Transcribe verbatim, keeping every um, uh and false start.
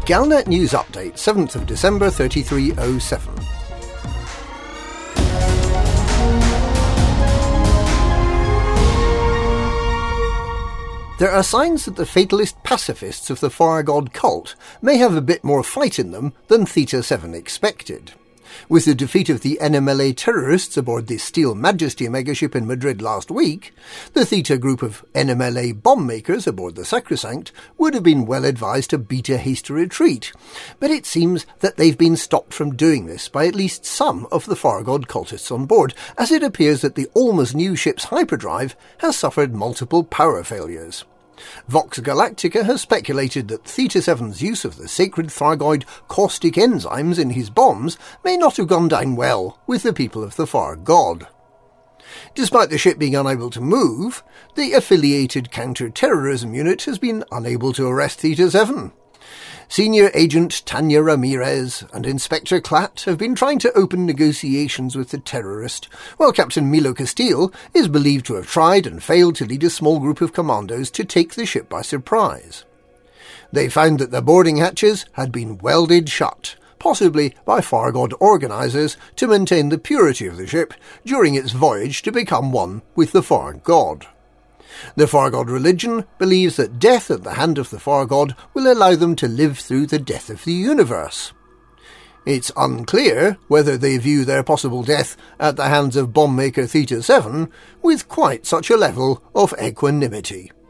Galnet News Update, seventh of December thirty-three oh seven. There are signs that the fatalist pacifists of the Far God cult may have a bit more fight in them than Theta seven expected. With the defeat of the N M L A terrorists aboard the Steel Majesty megaship in Madrid last week, the Theta group of N M L A bomb makers aboard the Sacrosanct would have been well advised to beat a hasty retreat, but it seems that they've been stopped from doing this by at least some of the Far God cultists on board, as it appears that the almost new ship's hyperdrive has suffered multiple power failures. Vox Galactica has speculated that Theta seven's use of the sacred Thargoid caustic enzymes in his bombs may not have gone down well with the people of the Far God. Despite the ship being unable to move, the affiliated counter-terrorism unit has been unable to arrest Theta seven. Senior Agent Tanya Ramirez and Inspector Klatt have been trying to open negotiations with the terrorist, while Captain Milo Castile is believed to have tried and failed to lead a small group of commandos to take the ship by surprise. They found that the boarding hatches had been welded shut, possibly by Far God organisers to maintain the purity of the ship during its voyage to become one with the Far God. The Far God religion believes that death at the hand of the Far God will allow them to live through the death of the universe. It's unclear whether they view their possible death at the hands of bomb maker Theta seven with quite such a level of equanimity.